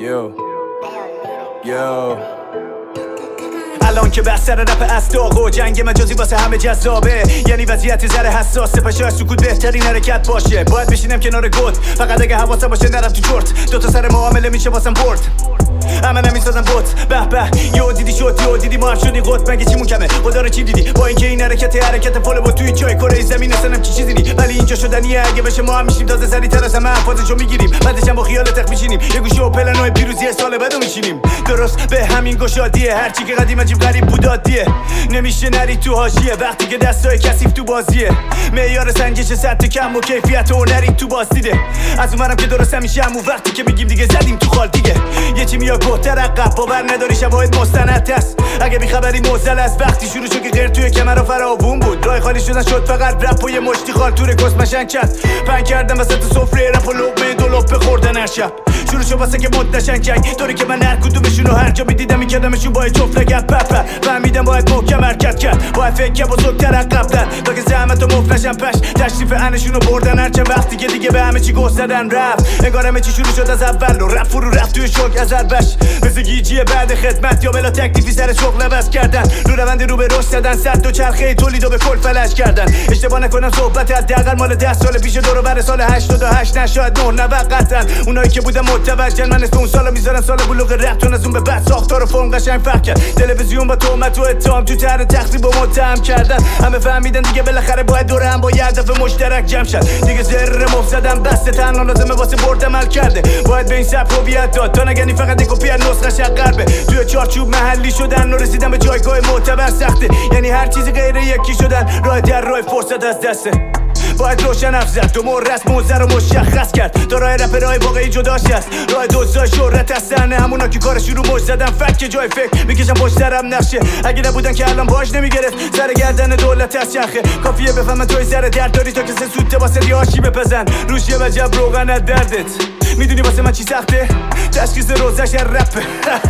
الان که بس سر رپ استاق و جنگ مجازی واسه همه جذابه، یعنی وضعیت ذره حساسه، پس شاید سکوت بهترین حرکت باشه. باید بشینم کنار گوت، فقط اگه حواسم باشه نرم تو چرت. دوتا سر معامله میشه واسم برد، اما نمیسازم بوت. به به یو دیدی شد، یو دیدی ما هم شدی قط. مگه چیمون کمه؟ خدا رو چی دیدی؟ با اینکه این حرکت فال با توی جای کره زمین اصلا چی چیزی نی، ولی اینجا شدنیه. اگه بشه ما هم میشیم تازه سریع‌تر از همه حفاظشو میگیریم، بعدش هم با خیال تخ میشینیم یه گوشه و پلنای پیروزی سال بعدو میشینیم. درست به همین گشادیه، هرچی که قدیم عجیب غریب بود عادیه. نمیشه نری تو حاشیه وقتی که دستای کثیف تو بازیه. معیار سنجش صد کم و کیفیت و نری تو بازدیده. از اونم که درست همیشه همون وقتی که میگیم دیگه زدیم تو خال دیگه. یه چی میاد گهتر عقب، باور نداری شواهد مستند است. اگه بیخبری موزل از وقتی شروع شد که غیر توی کمر و فراوون بود. راه خالی شدن شد فقط رپ و یه مشتی خال تور کسمشن کرد. پنگ کردم وسط سفره رپ و لقمه دو لپه خوردن هر شب. شروع شد واسه که مدنشن جنگ، طوری که من هر کدومشونو هر جا میدیدم میکردمشون با جفت لگت پپر. فهمیدم باید محکم حرکت کرد، باید فکر بزرگتر عقب‌تر تا که زحمت و مفلشن پش. تشریف انشونو بردن هرچند وقتی که دیگه به همه چی گوش زدن رفت. انگار همه چی شروع شد از اول و رپ فرو رفت توی شوک از البش. مثل گیجی بعد خدمت یا بلا تکلیفی سر شغل عوض کردن. رو روند رو به رشد زدن، صد و چرخه تولید و به کل فلش کردن. اشتباه نکنم صحبت حداقل مال 10 سال پیش، دور و بر سال 88 نشاید 9 قطعا. اونایی که بودن متوجهن من اسم اون سالو میذارن سال بلوغ رپ، چون از اون به بعد ساختار و فرم قشنگ فرق کرد. تلویزیون با تهمت و اتهام تو طرح تخریب و متهم کردن. همه فهمیدن دیگه بالاخره باید دور هم با یه هدف مشترک جمع شد. دیگه زر مفت زدن بس، تنها لازمه واسه برد عمل کرده. باید به این سبک هویت داد تا نگنی فقط یک کپی از نسخه غربه. توی چارچوب محلی شدن و رسیدن به جایگاه معتبر سخته، یعنی هر چیزی غیر یکی شدن. راه در راه فرصت از دسته، باید روشن حرف زد، دو رسم موزه رو مشخص کرد تا راه رپ راه واقعی جداش هست. راه دوزای شهرت از صحنه، همونا که کارش رو مش زدن فک جای فکر میکشن پشت سرم نقشه. اگه نبودن که الان باش نمیگرفت سر گردن دولت از چرخه. کافیه بفهمن توی سر درد داری تا کسی سوته واسه دیاشی بپزن. روش یه وجب روغن از دردت، میدونی واسه من چی سخته؟ تشخیص روزش رپه.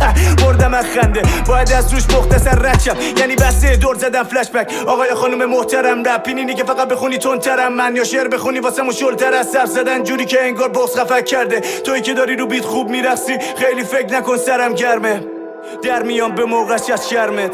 بردم از خنده، باید از روش مختصر رد شم، یعنی بسته دور زدن فلش بک. آقای خانم محترم، رپ اینی که فقط بخونی تندترم من، یا شعر بخونی واسمون شلتر از صرف زدن جوری که انگار بغض خفک کرده. تویی که داری رو بیت خوب میرقصی، خیلی فکر نکن سرم گرمه. در میام به موقعش از شرمت.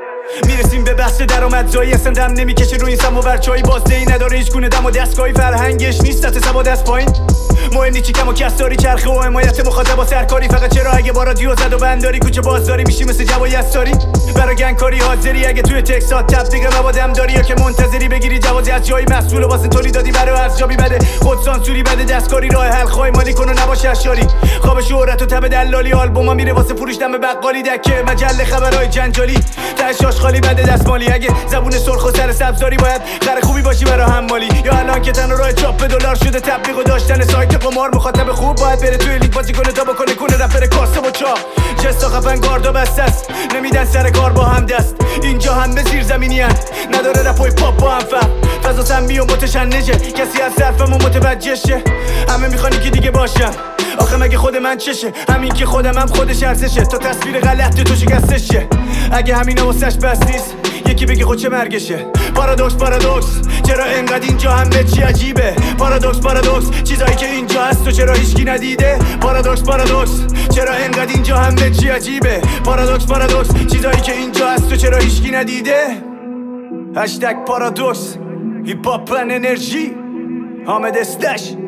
میرسیم به بحث درآمدزایی، اصلا دم نمیکشه روی این سماور. چای بازدهی نداره هیچ گونه دم و دستگاهی، فرهنگش نیست سطح سواد از پایین. مهم نیست کم و کساری، چرخه و حمایت مخاطب و سرکاری. فقط چرا اگه با رادیو زد و بنداری کوچه بازداری میشی مثل جوای استاری. برای گنگکاری حاضری اگه توی تکسات تبلیغ موادم داری، یا که منتظری بگیری جوازی از جایی مسئول و واسه تولیدادی برای ارزیابی بده. خود سانسوری بده، دستکاری راه حل خواهی مالی کن و نباشه اشاری. خواب شهرت و تب دلالی، آلبوما میره واسه فروش دم بقالی. دکه مجله خبرای جنجالی، تاشاش خالی بده دستمالی. اگه زبون سرخ و سر سبزاری باید خر خوبی باشی برای حمالی. یا الان که تن راه چاپ دلار شده تبلیغ و داشتن سایت قمار. مخاطب خوب باید بره توی لیگ بازی کنه تا بکنه کنه رپر کاسه و چاپ. جستا خفن گاردا بسته است، نمیدن سر کار با هم دست. اینجا همه زیر زمینی هن، نداره رپای پاپ با هم فهم. فضا سمی و متشنجه، کسی از صرفمون متوجه شه. همه میخوانی که دیگه باشم، آخه مگه خود من چشه؟ همین که خودم هم خودش ارزشه، تا تصویر غلط تو شکستش شه. اگه همین واسش بس نیست، یکی بگه خود چه مرگشه. پارادوکس چرا انقدر اینجا همه چی عجیبه؟ پارادوکس چیزایی که اینجا هست و چرا هیچکی ندیده؟ پارادوکس چرا انقدر اینجا همه چی عجیبه؟ پارادوکس چیزایی که اینجا هست و چرا هیچکی ندیده؟ هشتگ پارادوکس، هیپ هاپ انرژی، حامد استش.